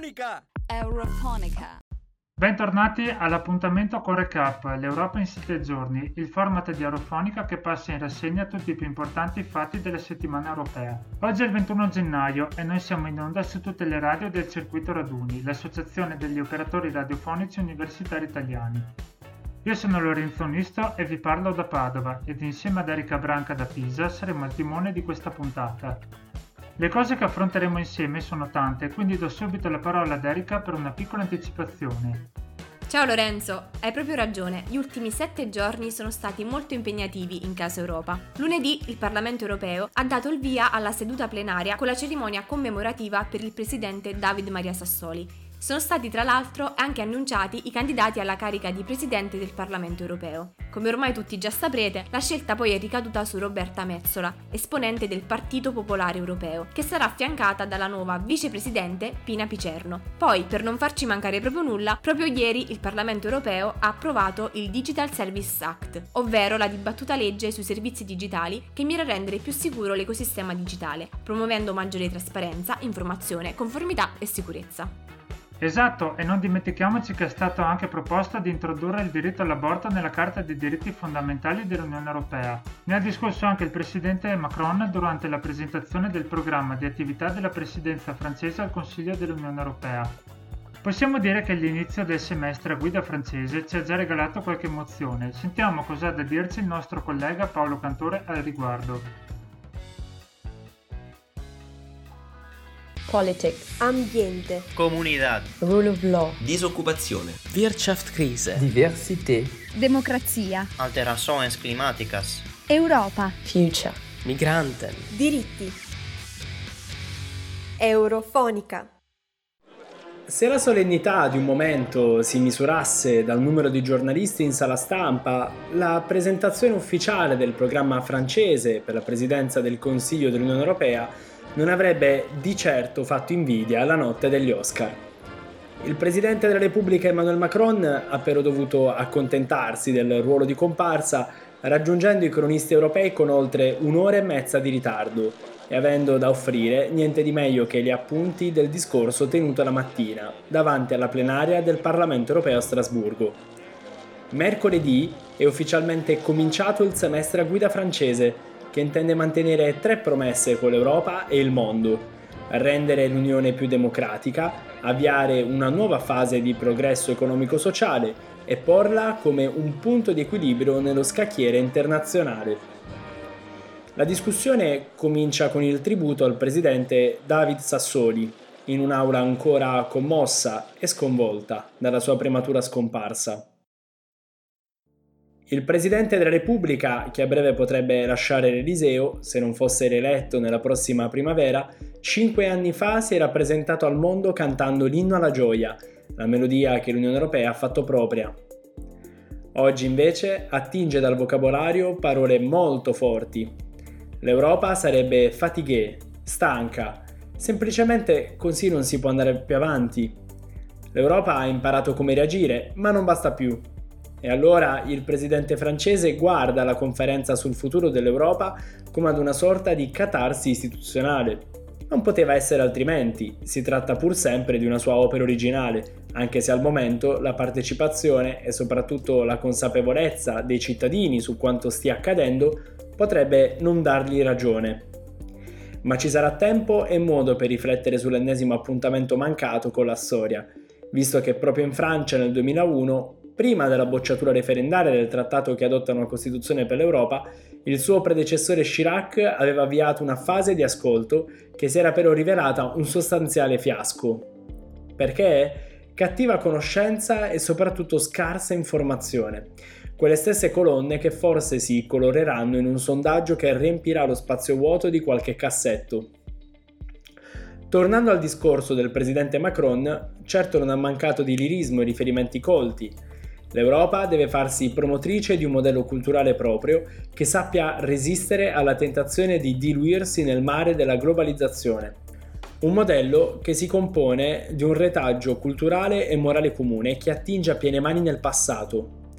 Eurofonica! Eurofonica. Bentornati all'appuntamento con Recap, l'Europa in 7 giorni, il format di Eurofonica che passa in rassegna tutti i più importanti fatti della settimana europea. Oggi è il 21 gennaio e noi siamo in onda su tutte le radio del Circuito Raduni, l'associazione degli operatori radiofonici universitari italiani. Io sono Lorenzo Nisto e vi parlo da Padova ed insieme ad Erika Branca da Pisa saremo al timone di questa puntata. Le cose che affronteremo insieme sono tante, quindi do subito la parola ad Erika per una piccola anticipazione. Ciao Lorenzo, hai proprio ragione, gli ultimi 7 giorni sono stati molto impegnativi in casa Europa. Lunedì il Parlamento europeo ha dato il via alla seduta plenaria con la cerimonia commemorativa per il presidente David Maria Sassoli. Sono stati tra l'altro anche annunciati i candidati alla carica di presidente del Parlamento europeo. Come ormai tutti già saprete, la scelta poi è ricaduta su Roberta Metsola, esponente del Partito Popolare Europeo, che sarà affiancata dalla nuova vicepresidente Pina Picerno. Poi, per non farci mancare proprio nulla, proprio ieri il Parlamento europeo ha approvato il Digital Services Act, ovvero la dibattuta legge sui servizi digitali che mira a rendere più sicuro l'ecosistema digitale, promuovendo maggiore trasparenza, informazione, conformità e sicurezza. Esatto, e non dimentichiamoci che è stato anche proposto di introdurre il diritto all'aborto nella Carta dei diritti fondamentali dell'Unione Europea. Ne ha discusso anche il presidente Macron durante la presentazione del programma di attività della presidenza francese al Consiglio dell'Unione Europea. Possiamo dire che l'inizio del semestre a guida francese ci ha già regalato qualche emozione. Sentiamo cosa ha da dirci il nostro collega Paolo Cantore al riguardo. Politics, ambiente, comunità, rule of law, disoccupazione, Wirtschaftskrise, diversità, Democrazia, alterações climáticas, Europa, future, migranten, diritti. Eurofonica. Se la solennità di un momento si misurasse dal numero di giornalisti in sala stampa, la presentazione ufficiale del programma francese per la presidenza del Consiglio dell'Unione Europea non avrebbe di certo fatto invidia alla notte degli Oscar. Il presidente della Repubblica Emmanuel Macron ha però dovuto accontentarsi del ruolo di comparsa, raggiungendo i cronisti europei con oltre un'ora e mezza di ritardo e avendo da offrire niente di meglio che gli appunti del discorso tenuto la mattina davanti alla plenaria del Parlamento europeo a Strasburgo. Mercoledì è ufficialmente cominciato il semestre a guida francese, che intende mantenere 3 promesse con l'Europa e il mondo: rendere l'Unione più democratica, avviare una nuova fase di progresso economico-sociale e porla come un punto di equilibrio nello scacchiere internazionale. La discussione comincia con il tributo al presidente David Sassoli, in un'aula ancora commossa e sconvolta dalla sua prematura scomparsa. Il Presidente della Repubblica, che a breve potrebbe lasciare l'Eliseo se non fosse rieletto nella prossima primavera, 5 anni fa si era presentato al mondo cantando l'inno alla gioia, la melodia che l'Unione Europea ha fatto propria. Oggi invece attinge dal vocabolario parole molto forti. L'Europa sarebbe fatiguée, stanca, semplicemente così non si può andare più avanti. L'Europa ha imparato come reagire, ma non basta più. E allora il presidente francese guarda la conferenza sul futuro dell'Europa come ad una sorta di catarsi istituzionale. Non poteva essere altrimenti, si tratta pur sempre di una sua opera originale, anche se al momento la partecipazione e soprattutto la consapevolezza dei cittadini su quanto stia accadendo potrebbe non dargli ragione. Ma ci sarà tempo e modo per riflettere sull'ennesimo appuntamento mancato con la storia, visto che proprio in Francia nel 2001, prima della bocciatura referendaria del trattato che adotta una Costituzione per l'Europa, il suo predecessore Chirac aveva avviato una fase di ascolto che si era però rivelata un sostanziale fiasco. Perché? Cattiva conoscenza e soprattutto scarsa informazione. Quelle stesse colonne che forse si coloreranno in un sondaggio che riempirà lo spazio vuoto di qualche cassetto. Tornando al discorso del presidente Macron, certo non ha mancato di lirismo e riferimenti colti. L'Europa deve farsi promotrice di un modello culturale proprio che sappia resistere alla tentazione di diluirsi nel mare della globalizzazione. Un modello che si compone di un retaggio culturale e morale comune che attinge a piene mani nel passato.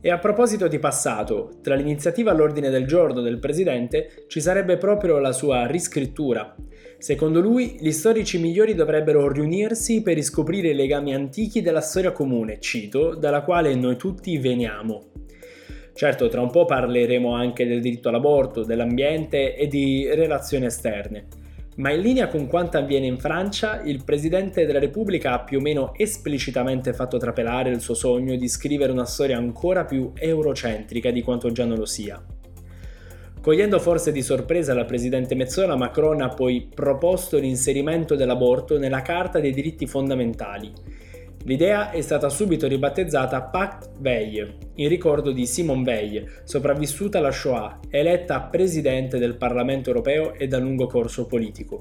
E a proposito di passato, tra l'iniziativa all'ordine del giorno del presidente ci sarebbe proprio la sua riscrittura. Secondo lui, gli storici migliori dovrebbero riunirsi per riscoprire i legami antichi della storia comune, cito, dalla quale noi tutti veniamo. Certo, tra un po' parleremo anche del diritto all'aborto, dell'ambiente e di relazioni esterne. Ma in linea con quanto avviene in Francia, il Presidente della Repubblica ha più o meno esplicitamente fatto trapelare il suo sogno di scrivere una storia ancora più eurocentrica di quanto già non lo sia. Cogliendo forse di sorpresa la Presidente Metsola, Macron ha poi proposto l'inserimento dell'aborto nella Carta dei diritti fondamentali. L'idea è stata subito ribattezzata Pacte Veil, in ricordo di Simone Veil, sopravvissuta alla Shoah, eletta Presidente del Parlamento europeo e dal lungo corso politico.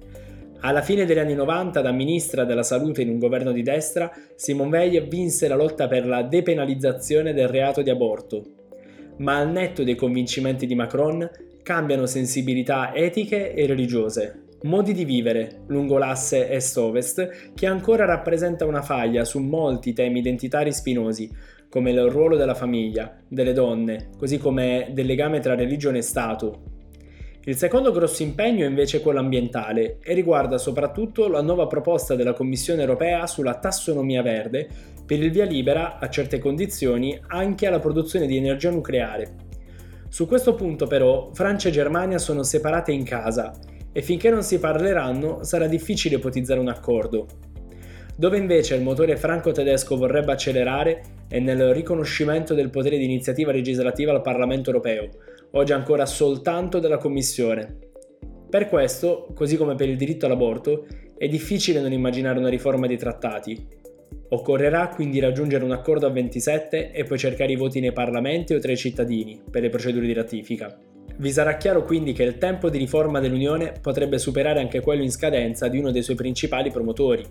Alla fine degli anni 90, da ministra della salute in un governo di destra, Simone Veil vinse la lotta per la depenalizzazione del reato di aborto. Ma al netto dei convincimenti di Macron, cambiano sensibilità etiche e religiose. Modi di vivere, lungo l'asse est-ovest, che ancora rappresenta una faglia su molti temi identitari spinosi, come il ruolo della famiglia, delle donne, così come del legame tra religione e Stato. Il secondo grosso impegno è invece quello ambientale e riguarda soprattutto la nuova proposta della Commissione europea sulla tassonomia verde per il via libera, a certe condizioni, anche alla produzione di energia nucleare. Su questo punto però Francia e Germania sono separate in casa e finché non si parleranno sarà difficile ipotizzare un accordo. Dove invece il motore franco-tedesco vorrebbe accelerare è nel riconoscimento del potere di iniziativa legislativa al Parlamento europeo, oggi ancora soltanto della Commissione. Per questo, così come per il diritto all'aborto, è difficile non immaginare una riforma dei trattati. Occorrerà quindi raggiungere un accordo a 27 e poi cercare i voti nei parlamenti o tra i cittadini per le procedure di ratifica. Vi sarà chiaro quindi che il tempo di riforma dell'Unione potrebbe superare anche quello in scadenza di uno dei suoi principali promotori.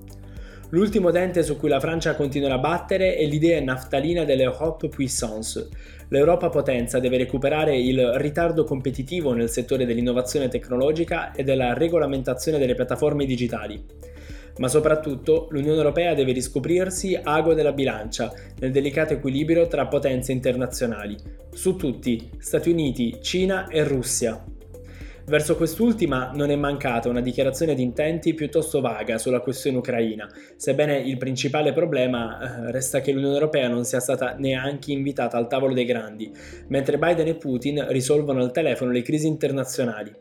L'ultimo dente su cui la Francia continuerà a battere è l'idea naftalina dell'Europe Puissance. L'Europa potenza deve recuperare il ritardo competitivo nel settore dell'innovazione tecnologica e della regolamentazione delle piattaforme digitali. Ma soprattutto l'Unione Europea deve riscoprirsi ago della bilancia nel delicato equilibrio tra potenze internazionali, su tutti Stati Uniti, Cina e Russia. Verso quest'ultima non è mancata una dichiarazione di intenti piuttosto vaga sulla questione ucraina, sebbene il principale problema resta che l'Unione Europea non sia stata neanche invitata al tavolo dei grandi, mentre Biden e Putin risolvono al telefono le crisi internazionali.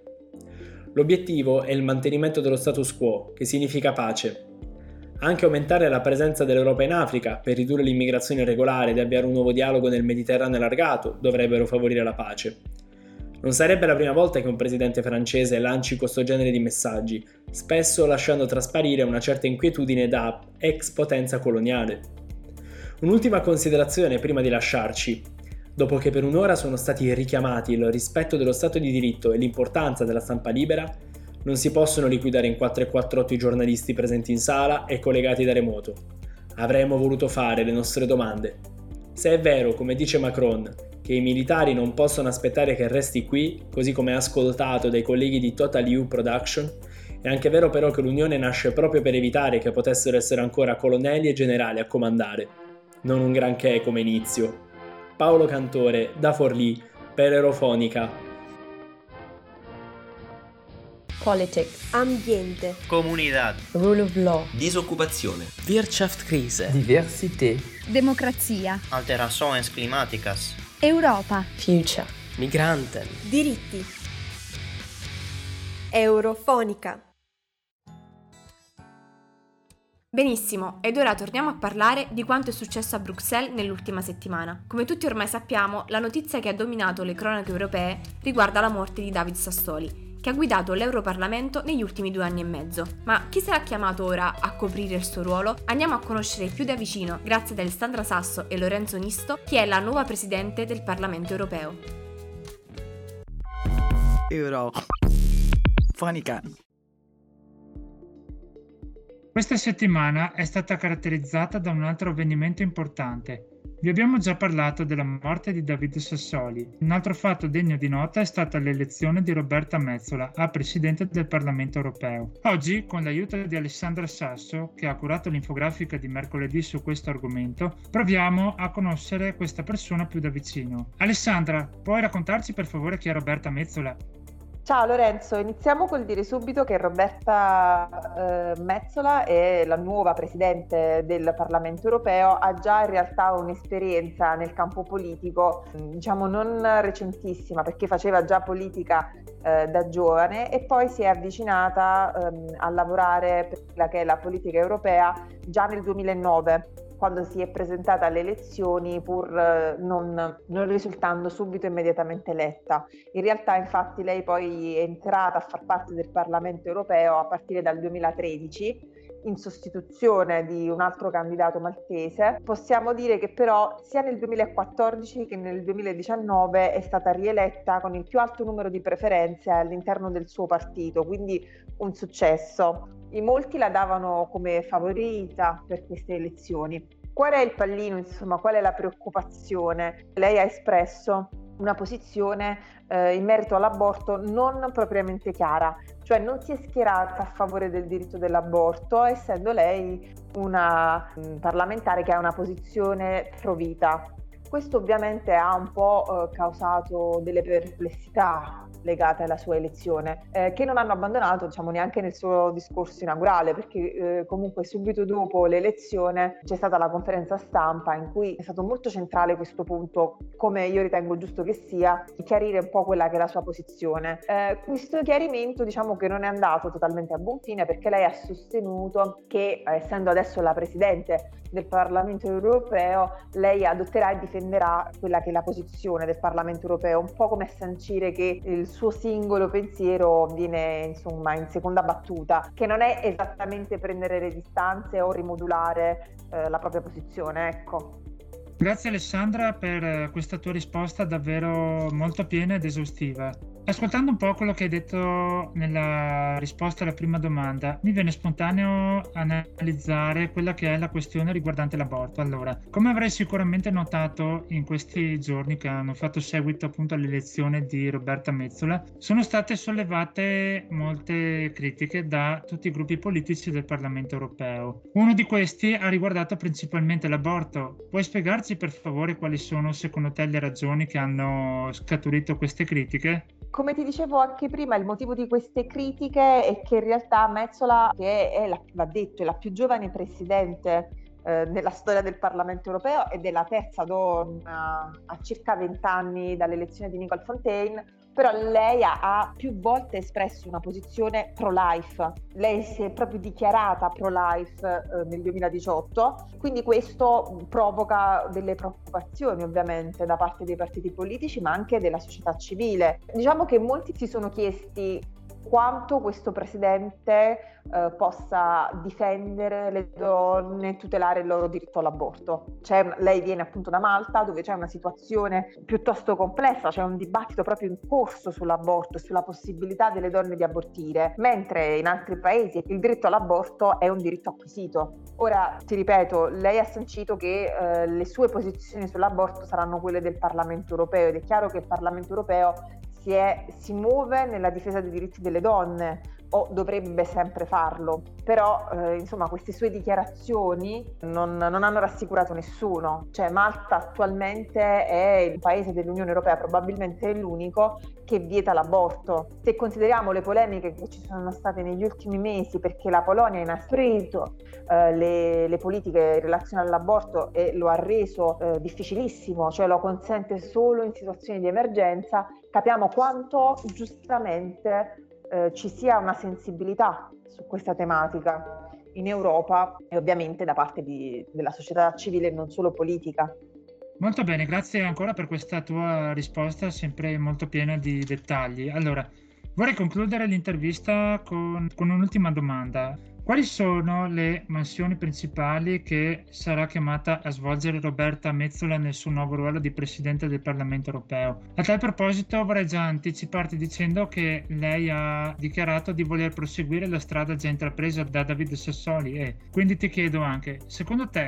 L'obiettivo è il mantenimento dello status quo, che significa pace. Anche aumentare la presenza dell'Europa in Africa per ridurre l'immigrazione irregolare ed avviare un nuovo dialogo nel Mediterraneo allargato dovrebbero favorire la pace. Non sarebbe la prima volta che un presidente francese lanci questo genere di messaggi, spesso lasciando trasparire una certa inquietudine da ex potenza coloniale. Un'ultima considerazione prima di lasciarci. Dopo che per un'ora sono stati richiamati il rispetto dello Stato di diritto e l'importanza della stampa libera, non si possono liquidare in 448 i giornalisti presenti in sala e collegati da remoto. Avremmo voluto fare le nostre domande. Se è vero, come dice Macron, che i militari non possono aspettare che resti qui, così come ascoltato dai colleghi di Total EU Production, è anche vero però che l'Unione nasce proprio per evitare che potessero essere ancora colonnelli e generali a comandare. Non un granché come inizio. Paolo Cantore, da Forlì, per Eurofonica. Politics, ambiente, Comunidad. rule of law, Disoccupazione. Wirtschaftskrise. Diversität. Democrazia. Alterações climáticas. Europa. future, Migranten. diritti. Eurofonica. Benissimo, ed ora torniamo a parlare di quanto è successo a Bruxelles nell'ultima settimana. Come tutti ormai sappiamo, la notizia che ha dominato le cronache europee riguarda la morte di David Sassoli, che ha guidato l'Europarlamento negli ultimi 2 anni e mezzo. Ma chi sarà chiamato ora a coprire il suo ruolo? Andiamo a conoscere più da vicino, grazie ad Alessandra Sasso e Lorenzo Nisto, chi è la nuova Presidente del Parlamento Europeo. Eurofonica. Questa settimana è stata caratterizzata da un altro avvenimento importante. Vi abbiamo già parlato della morte di David Sassoli. Un altro fatto degno di nota è stata l'elezione di Roberta Metsola a Presidente del Parlamento Europeo. Oggi, con l'aiuto di Alessandra Sasso, che ha curato l'infografica di mercoledì su questo argomento, proviamo a conoscere questa persona più da vicino. Alessandra, puoi raccontarci per favore chi è Roberta Metsola? Ciao Lorenzo, iniziamo col dire subito che Roberta Metsola è la nuova Presidente del Parlamento Europeo, ha già in realtà un'esperienza nel campo politico, diciamo non recentissima perché faceva già politica da giovane e poi si è avvicinata a lavorare per quella che è la politica europea già nel 2009. Quando si è presentata alle elezioni pur non risultando subito immediatamente eletta. In realtà infatti lei poi è entrata a far parte del Parlamento europeo a partire dal 2013 in sostituzione di un altro candidato maltese. Possiamo dire che però sia nel 2014 che nel 2019 è stata rieletta con il più alto numero di preferenze all'interno del suo partito, quindi un successo. In molti la davano come favorita per queste elezioni. Qual è il pallino, insomma, qual è la preoccupazione? Lei ha espresso una posizione in merito all'aborto non propriamente chiara, cioè non si è schierata a favore del diritto dell'aborto, essendo lei una parlamentare che ha una posizione pro vita. Questo ovviamente ha un po' causato delle perplessità legate alla sua elezione, che non hanno abbandonato, diciamo, neanche nel suo discorso inaugurale, perché comunque subito dopo l'elezione c'è stata la conferenza stampa in cui è stato molto centrale questo punto, come io ritengo giusto che sia, di chiarire un po' quella che è la sua posizione. Questo chiarimento, diciamo, che non è andato totalmente a buon fine, perché lei ha sostenuto che, essendo adesso la Presidente del Parlamento Europeo, lei adotterà e difenderà quella che è la posizione del Parlamento Europeo, un po' come a sancire che il suo singolo pensiero viene, insomma, in seconda battuta, che non è esattamente prendere le distanze o rimodulare la propria posizione, ecco. Grazie Alessandra per questa tua risposta davvero molto piena ed esaustiva. Ascoltando un po' quello che hai detto nella risposta alla prima domanda, mi viene spontaneo analizzare quella che è la questione riguardante l'aborto. Allora, come avrai sicuramente notato in questi giorni che hanno fatto seguito appunto all'elezione di Roberta Metsola, sono state sollevate molte critiche da tutti i gruppi politici del Parlamento europeo. Uno di questi ha riguardato principalmente l'aborto. Puoi spiegarci per favore quali sono secondo te le ragioni che hanno scaturito queste critiche? Come ti dicevo anche prima, il motivo di queste critiche è che in realtà Metsola, che è va detto, è la più giovane presidente nella storia del Parlamento europeo ed è la terza donna a circa 20 anni dall'elezione di Nicole Fontaine, però lei ha più volte espresso una posizione pro-life. Lei si è proprio dichiarata pro-life nel 2018, quindi questo provoca delle preoccupazioni ovviamente da parte dei partiti politici ma anche della società civile. Diciamo che molti si sono chiesti quanto questo presidente possa difendere le donne e tutelare il loro diritto all'aborto. Lei viene appunto da Malta, dove c'è una situazione piuttosto complessa, c'è un dibattito proprio in corso sull'aborto e sulla possibilità delle donne di abortire, mentre in altri paesi il diritto all'aborto è un diritto acquisito. Ora, ti ripeto, lei ha sancito che le sue posizioni sull'aborto saranno quelle del Parlamento europeo ed è chiaro che il Parlamento europeo si muove nella difesa dei diritti delle donne, o dovrebbe sempre farlo, però insomma queste sue dichiarazioni non hanno rassicurato nessuno. Cioè Malta attualmente è il paese dell'Unione Europea, probabilmente è l'unico, che vieta l'aborto. Se consideriamo le polemiche che ci sono state negli ultimi mesi, perché la Polonia ha inasprito le politiche in relazione all'aborto e lo ha reso difficilissimo, cioè lo consente solo in situazioni di emergenza, capiamo quanto giustamente ci sia una sensibilità su questa tematica in Europa e ovviamente da parte della società civile e non solo politica. Molto bene, grazie ancora per questa tua risposta sempre molto piena di dettagli. Allora, vorrei concludere l'intervista con un'ultima domanda. Quali sono le mansioni principali che sarà chiamata a svolgere Roberta Metsola nel suo nuovo ruolo di Presidente del Parlamento Europeo? A tal proposito vorrei già anticiparti dicendo che lei ha dichiarato di voler proseguire la strada già intrapresa da David Sassoli e quindi ti chiedo anche, secondo te,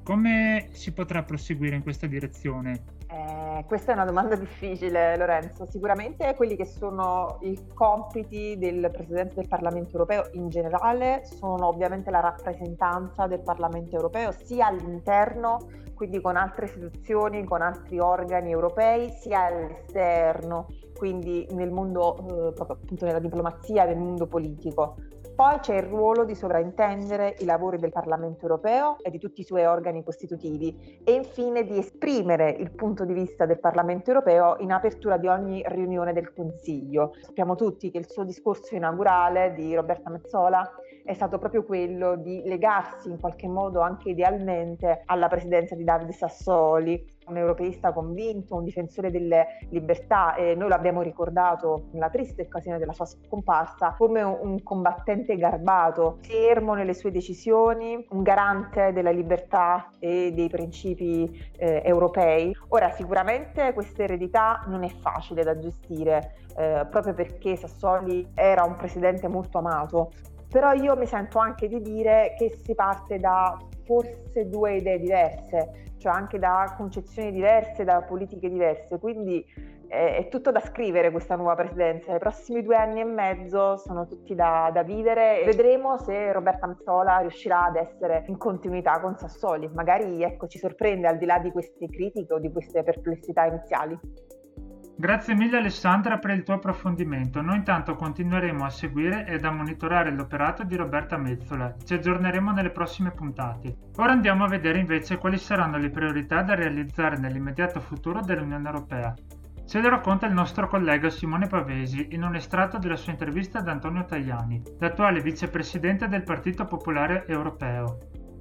Come si potrà proseguire in questa direzione? Questa è una domanda difficile, Lorenzo. Sicuramente quelli che sono i compiti del Presidente del Parlamento europeo in generale sono ovviamente la rappresentanza del Parlamento europeo sia all'interno, quindi con altre istituzioni, con altri organi europei, sia all'esterno, quindi nel mondo, proprio appunto nella diplomazia, nel mondo politico. Poi c'è il ruolo di sovraintendere i lavori del Parlamento europeo e di tutti i suoi organi costitutivi e infine di esprimere il punto di vista del Parlamento europeo in apertura di ogni riunione del Consiglio. Sappiamo tutti che il suo discorso inaugurale di Roberta Metsola è stato proprio quello di legarsi in qualche modo anche idealmente alla presidenza di David Sassoli, un europeista convinto, un difensore delle libertà, e noi l'abbiamo ricordato nella triste occasione della sua scomparsa come un combattente garbato, fermo nelle sue decisioni, un garante della libertà e dei principi europei. Ora, sicuramente questa eredità non è facile da gestire, proprio perché Sassoli era un presidente molto amato, però io mi sento anche di dire che si parte da forse due idee diverse, cioè anche da concezioni diverse, da politiche diverse, quindi è tutto da scrivere questa nuova presidenza. I prossimi 2 anni e mezzo sono tutti da vivere e vedremo se Roberta Metsola riuscirà ad essere in continuità con Sassoli. Magari ci sorprende al di là di queste critiche o di queste perplessità iniziali. Grazie mille Alessandra per il tuo approfondimento. Noi intanto continueremo a seguire ed a monitorare l'operato di Roberta Metsola. Ci aggiorneremo nelle prossime puntate. Ora andiamo a vedere invece quali saranno le priorità da realizzare nell'immediato futuro dell'Unione Europea. Ce lo racconta il nostro collega Simone Pavesi in un estratto della sua intervista ad Antonio Tajani, l'attuale vicepresidente del Partito Popolare Europeo.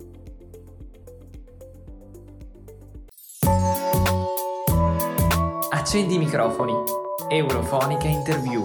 Accendi i microfoni. Eurofonica Interview.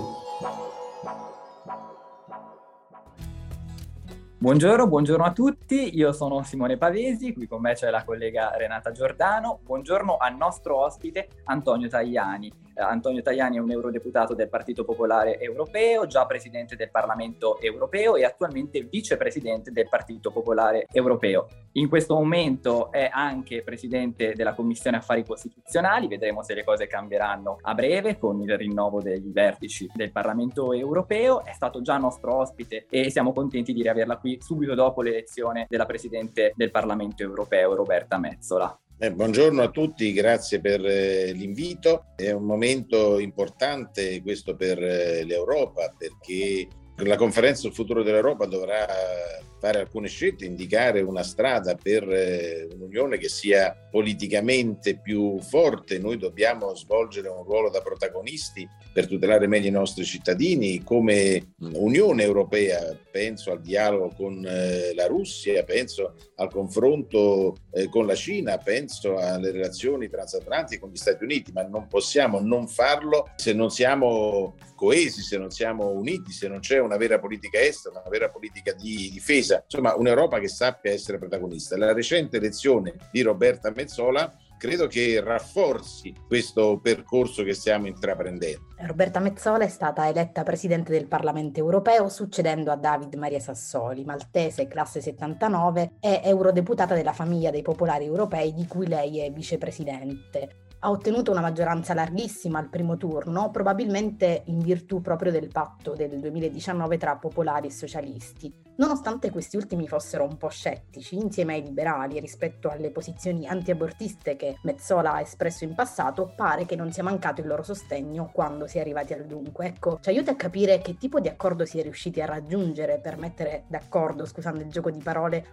Buongiorno a tutti, io sono Simone Pavesi, qui con me c'è la collega Renata Giordano. Buongiorno al nostro ospite Antonio Tajani. Antonio Tajani è un eurodeputato del Partito Popolare Europeo, già presidente del Parlamento Europeo e attualmente vicepresidente del Partito Popolare Europeo. In questo momento è anche presidente della Commissione Affari Costituzionali, vedremo se le cose cambieranno a breve con il rinnovo dei vertici del Parlamento Europeo. È stato già nostro ospite e siamo contenti di riaverla qui subito dopo l'elezione della Presidente del Parlamento Europeo, Roberta Metsola. Buongiorno a tutti, grazie per l'invito. È un momento importante questo per l'Europa, perché la conferenza sul futuro dell'Europa dovrà fare alcune scelte, indicare una strada per un'unione che sia politicamente più forte. Noi dobbiamo svolgere un ruolo da protagonisti per tutelare meglio i nostri cittadini come Unione Europea. Penso al dialogo con la Russia, penso al confronto con la Cina, penso alle relazioni transatlantiche con gli Stati Uniti, ma non possiamo non farlo se non siamo coesi, se non siamo uniti, se non c'è una vera politica estera, una vera politica di difesa. Insomma, un'Europa che sappia essere protagonista. La recente elezione di Roberta Metsola credo che rafforzi questo percorso che stiamo intraprendendo. Roberta Metsola è stata eletta presidente del Parlamento Europeo succedendo a David Maria Sassoli, maltese, classe 79, e eurodeputata della famiglia dei popolari europei di cui lei è vicepresidente. Ha ottenuto una maggioranza larghissima al primo turno, probabilmente in virtù proprio del patto del 2019 tra popolari e socialisti. Nonostante questi ultimi fossero un po' scettici insieme ai liberali rispetto alle posizioni antiabortiste che Metsola ha espresso in passato, pare che non sia mancato il loro sostegno quando si è arrivati al dunque. Ecco, ci aiuta a capire che tipo di accordo si è riusciti a raggiungere per mettere d'accordo, scusando il gioco di parole,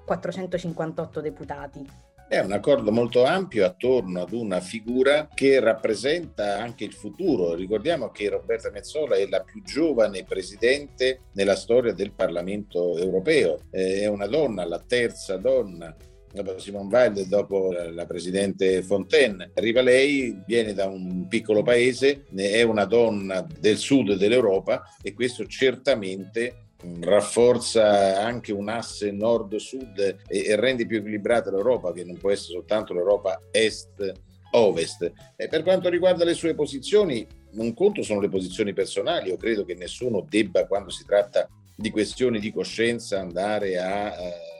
458 deputati. È un accordo molto ampio attorno ad una figura che rappresenta anche il futuro. Ricordiamo che Roberta Metsola è la più giovane presidente nella storia del Parlamento europeo. È una donna, la terza donna dopo Simone Weil, dopo la presidente Fontaine. Arriva lei, viene da un piccolo paese, è una donna del sud dell'Europa e questo certamente rafforza anche un asse nord-sud e rende più equilibrata l'Europa, che non può essere soltanto l'Europa est-ovest. E per quanto riguarda le sue posizioni, un conto sono le posizioni personali. Io credo che nessuno debba, quando si tratta di questioni di coscienza, andare a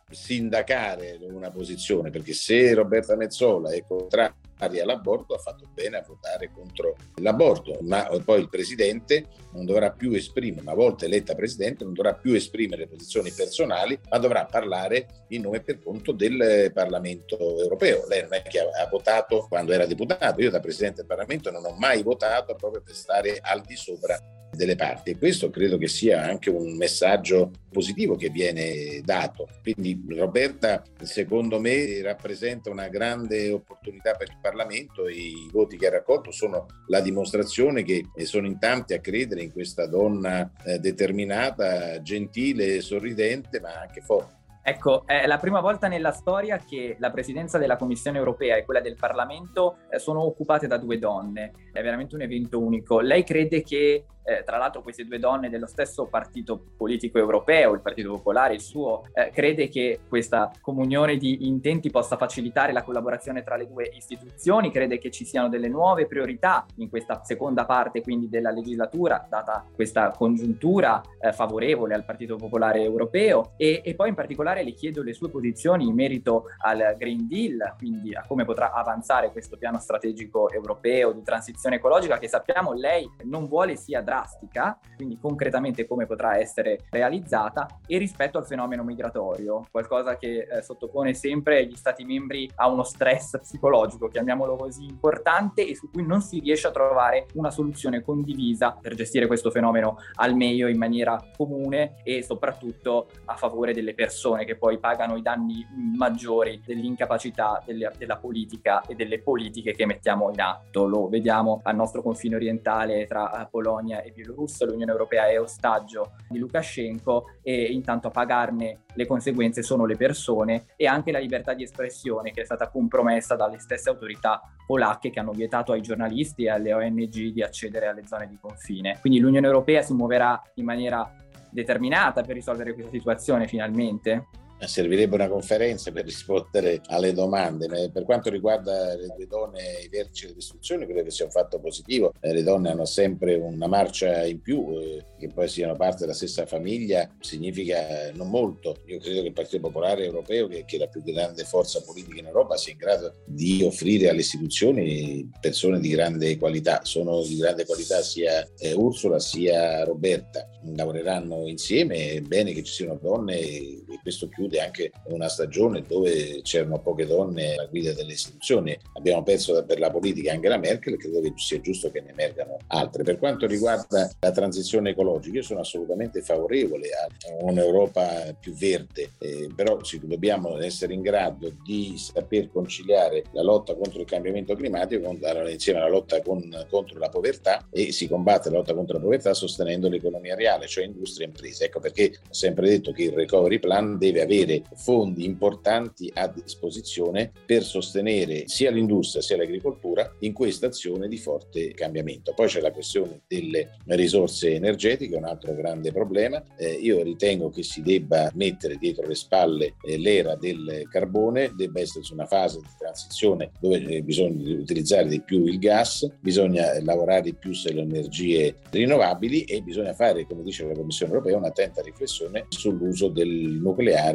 sindacare una posizione, perché se Roberta Metsola è contraria all'aborto ha fatto bene a votare contro l'aborto, ma poi il Presidente non dovrà più esprimere, una volta eletta Presidente, non dovrà più esprimere posizioni personali, ma dovrà parlare in nome e per conto del Parlamento europeo. Lei non è che ha votato quando era deputato, io da Presidente del Parlamento non ho mai votato proprio per stare al di sopra delle parti, e questo credo che sia anche un messaggio positivo che viene dato. Quindi Roberta, secondo me, rappresenta una grande opportunità per il Parlamento, e i voti che ha raccolto sono la dimostrazione che sono in tanti a credere in questa donna determinata, gentile, sorridente, ma anche forte. Ecco, è la prima volta nella storia che la presidenza della Commissione europea e quella del Parlamento sono occupate da due donne. È veramente un evento unico. Lei crede che, tra l'altro, queste due donne dello stesso partito politico europeo, il Partito Popolare, il suo, crede che questa comunione di intenti possa facilitare la collaborazione tra le due istituzioni? Crede che ci siano delle nuove priorità in questa seconda parte, quindi, della legislatura, data questa congiuntura favorevole al Partito Popolare Europeo? E poi in particolare le chiedo le sue posizioni in merito al Green Deal, quindi a come potrà avanzare questo piano strategico europeo di transizione ecologica, che sappiamo lei non vuole sia drastica, quindi concretamente come potrà essere realizzata, e rispetto al fenomeno migratorio, qualcosa che sottopone sempre gli Stati membri a uno stress psicologico, chiamiamolo così, importante, e su cui non si riesce a trovare una soluzione condivisa per gestire questo fenomeno al meglio, in maniera comune e soprattutto a favore delle persone che poi pagano i danni maggiori dell'incapacità della politica e delle politiche che mettiamo in atto. Lo vediamo al nostro confine orientale tra Polonia e Bielorussia. L'Unione Europea è ostaggio di Lukashenko, e intanto a pagarne le conseguenze sono le persone, e anche la libertà di espressione, che è stata compromessa dalle stesse autorità polacche, che hanno vietato ai giornalisti e alle ONG di accedere alle zone di confine. Quindi l'Unione Europea si muoverà in maniera determinata per risolvere questa situazione finalmente? Servirebbe una conferenza per rispondere alle domande. Per quanto riguarda le due donne ai vertici dell'istruzione, credo che sia un fatto positivo. Le donne hanno sempre una marcia in più, che poi siano parte della stessa famiglia significa non molto. Io credo che il Partito Popolare Europeo, che è la più grande forza politica in Europa, sia in grado di offrire alle istituzioni persone di grande qualità. Sono di grande qualità sia Ursula sia Roberta, lavoreranno insieme. È bene che ci siano donne, e questo chiude anche una stagione dove c'erano poche donne alla guida delle istituzioni. Abbiamo perso per la politica Angela Merkel, credo che sia giusto che ne emergano altre. Per quanto riguarda la transizione ecologica, io sono assolutamente favorevole a un'Europa più verde, però dobbiamo essere in grado di saper conciliare la lotta contro il cambiamento climatico insieme alla lotta contro la povertà, e si combatte la lotta contro la povertà sostenendo l'economia reale, cioè industria e imprese. Ecco perché ho sempre detto che il Recovery Plan deve avere fondi importanti a disposizione per sostenere sia l'industria sia l'agricoltura in questa azione di forte cambiamento. Poi c'è la questione delle risorse energetiche, un altro grande problema. Io ritengo che si debba mettere dietro le spalle l'era del carbone, debba esserci una fase di transizione dove bisogna utilizzare di più il gas, bisogna lavorare di più sulle energie rinnovabili, e bisogna fare, come dice la Commissione Europea, un'attenta riflessione sull'uso del nucleare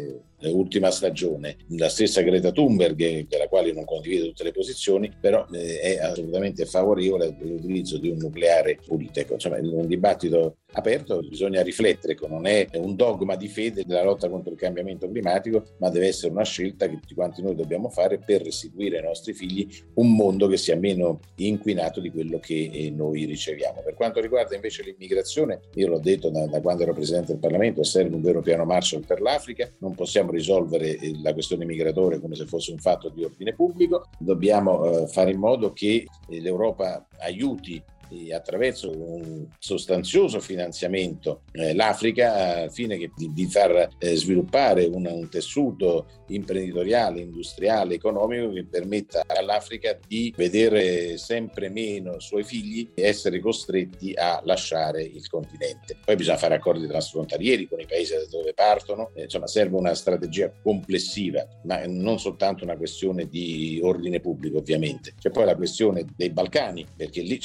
ultima stagione. La stessa Greta Thunberg, della quale non condivido tutte le posizioni, però è assolutamente favorevole all'utilizzo di un nucleare pulito. Ecco, insomma, è un dibattito aperto, bisogna riflettere, non è un dogma di fede della lotta contro il cambiamento climatico, ma deve essere una scelta che tutti quanti noi dobbiamo fare per restituire ai nostri figli un mondo che sia meno inquinato di quello che noi riceviamo. Per quanto riguarda invece l'immigrazione, io l'ho detto da quando ero Presidente del Parlamento, serve un vero piano Marshall per l'Africa. Non possiamo risolvere la questione migratoria come se fosse un fatto di ordine pubblico, dobbiamo fare in modo che l'Europa aiuti attraverso un sostanzioso finanziamento l'Africa, al fine di far sviluppare un tessuto imprenditoriale, industriale, economico che permetta all'Africa di vedere sempre meno i suoi figli essere costretti a lasciare il continente. Poi bisogna fare accordi transfrontalieri con i paesi da dove partono, insomma serve una strategia complessiva, ma non soltanto una questione di ordine pubblico. Ovviamente c'è poi la questione dei Balcani, perché lì c'è un altro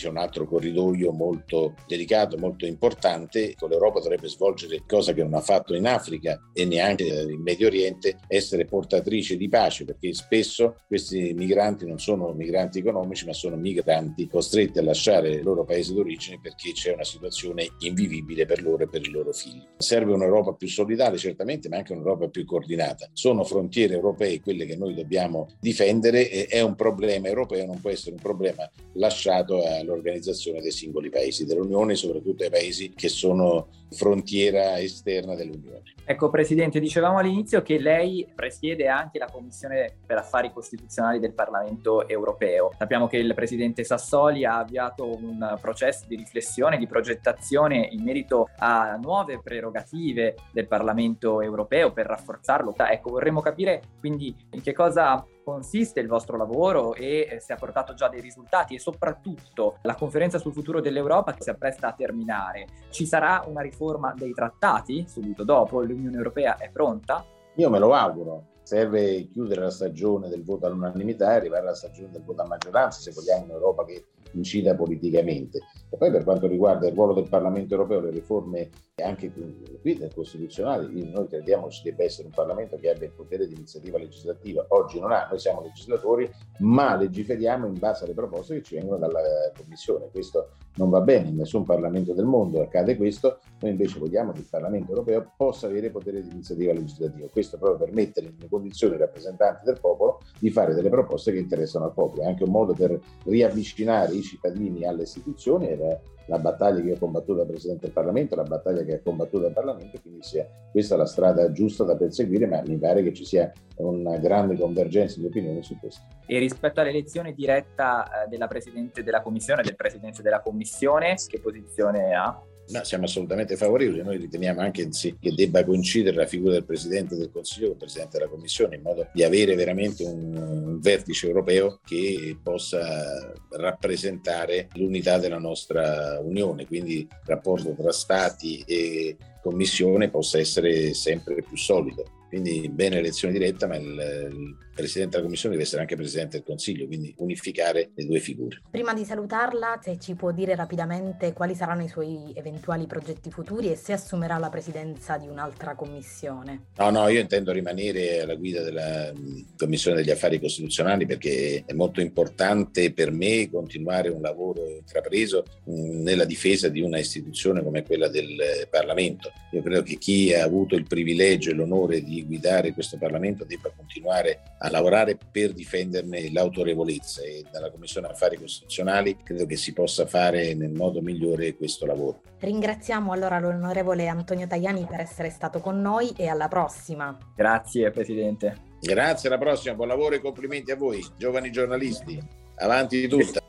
corridoio molto delicato, molto importante. L'Europa dovrebbe svolgere cosa che non ha fatto in Africa e neanche in Medio Oriente, essere portatrice di pace, perché spesso questi migranti non sono migranti economici, ma sono migranti costretti a lasciare il loro paese d'origine perché c'è una situazione invivibile per loro e per i loro figli. Serve un'Europa più solidale, certamente, ma anche un'Europa più coordinata. Sono frontiere europee quelle che noi dobbiamo difendere e è un problema europeo, non può essere un problema lasciato all'organizzazione dei singoli paesi dell'Unione, soprattutto ai paesi che sono frontiera esterna dell'Unione. Ecco, Presidente, dicevamo all'inizio che lei presiede anche la Commissione per Affari Costituzionali del Parlamento Europeo. Sappiamo che il Presidente Sassoli ha avviato un processo di riflessione, di progettazione in merito a nuove prerogative del Parlamento Europeo per rafforzarlo. Ecco, vorremmo capire quindi in che cosa consiste il vostro lavoro e se ha portato già dei risultati, e soprattutto la conferenza sul futuro dell'Europa che si appresta a terminare. Ci sarà una riforma dei trattati subito dopo? L'Unione Europea è pronta? Io me lo auguro. Serve chiudere la stagione del voto all'unanimità e arrivare alla stagione del voto a maggioranza, se vogliamo un'Europa che incida politicamente. E poi per quanto riguarda il ruolo del Parlamento europeo, le riforme anche qui del costituzionale, noi crediamo ci debba essere un Parlamento che abbia il potere di iniziativa legislativa. Oggi non ha, noi siamo legislatori, ma legiferiamo in base alle proposte che ci vengono dalla Commissione. Questo non va bene, in nessun Parlamento del mondo accade questo. Noi invece vogliamo che il Parlamento europeo possa avere potere di iniziativa legislativa. Questo proprio per mettere in condizione i rappresentanti del popolo di fare delle proposte che interessano al popolo. È anche un modo per riavvicinare i cittadini alle istituzioni. Era la battaglia che ho combattuto da Presidente del Parlamento, la battaglia che ha combattuto il Parlamento, quindi questa è la strada giusta da perseguire, ma mi pare che ci sia una grande convergenza di opinioni su questo. E rispetto all'elezione diretta della Presidente della Commissione, del Presidente della Commissione, che posizione ha? No, siamo assolutamente favorevoli. Noi riteniamo anche che debba coincidere la figura del Presidente del Consiglio con il Presidente della Commissione, in modo di avere veramente un vertice europeo che possa rappresentare l'unità della nostra Unione, quindi il rapporto tra Stati e Commissione possa essere sempre più solido. Quindi bene l'elezione diretta, ma il Presidente della Commissione deve essere anche Presidente del Consiglio, quindi unificare le due figure. Prima di salutarla, se ci può dire rapidamente quali saranno i suoi eventuali progetti futuri e se assumerà la presidenza di un'altra commissione. No, io intendo rimanere alla guida della Commissione degli Affari Costituzionali, perché è molto importante per me continuare un lavoro intrapreso nella difesa di una istituzione come quella del Parlamento. Io credo che chi ha avuto il privilegio e l'onore di guidare questo Parlamento debba continuare a lavorare per difenderne l'autorevolezza, e dalla Commissione Affari Costituzionali credo che si possa fare nel modo migliore questo lavoro. Ringraziamo allora l'onorevole Antonio Tajani per essere stato con noi e alla prossima. Grazie Presidente. Grazie, alla prossima, buon lavoro e complimenti a voi, giovani giornalisti. Avanti di tutta.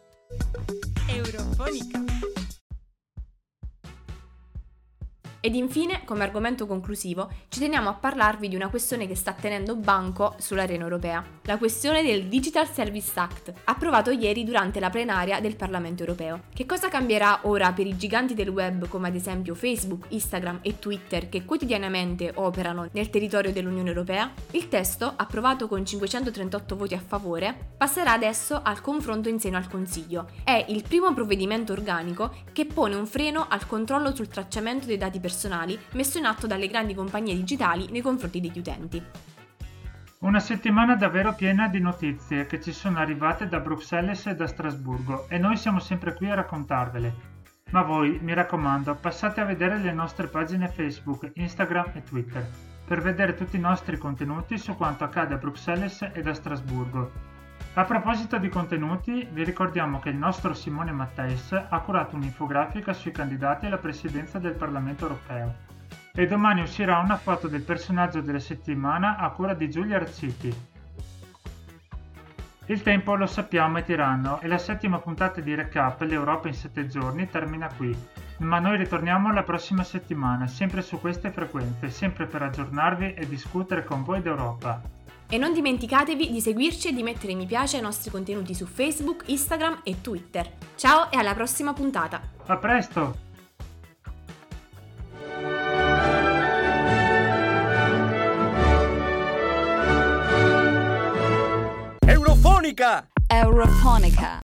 Eurofonica. Ed infine, come argomento conclusivo, ci teniamo a parlarvi di una questione che sta tenendo banco sull'arena europea, la questione del Digital Service Act, approvato ieri durante la plenaria del Parlamento europeo. Che cosa cambierà ora per i giganti del web come ad esempio Facebook, Instagram e Twitter che quotidianamente operano nel territorio dell'Unione Europea? Il testo, approvato con 538 voti a favore, passerà adesso al confronto in seno al Consiglio. È il primo provvedimento organico che pone un freno al controllo sul tracciamento dei dati personali messo in atto dalle grandi compagnie digitali nei confronti degli utenti. Una settimana davvero piena di notizie che ci sono arrivate da Bruxelles e da Strasburgo, e noi siamo sempre qui a raccontarvele. Ma voi, mi raccomando, passate a vedere le nostre pagine Facebook, Instagram e Twitter per vedere tutti i nostri contenuti su quanto accade a Bruxelles e a Strasburgo. A proposito di contenuti, vi ricordiamo che il nostro Simone Matteis ha curato un'infografica sui candidati alla presidenza del Parlamento europeo. E domani uscirà una foto del personaggio della settimana a cura di Giulia Arciti. Il tempo, lo sappiamo, è tiranno e la settima puntata di Recap l'Europa in 7 giorni termina qui. Ma noi ritorniamo la prossima settimana, sempre su queste frequenze, sempre per aggiornarvi e discutere con voi d'Europa. E non dimenticatevi di seguirci e di mettere mi piace ai nostri contenuti su Facebook, Instagram e Twitter. Ciao e alla prossima puntata! A presto! Eurofonica!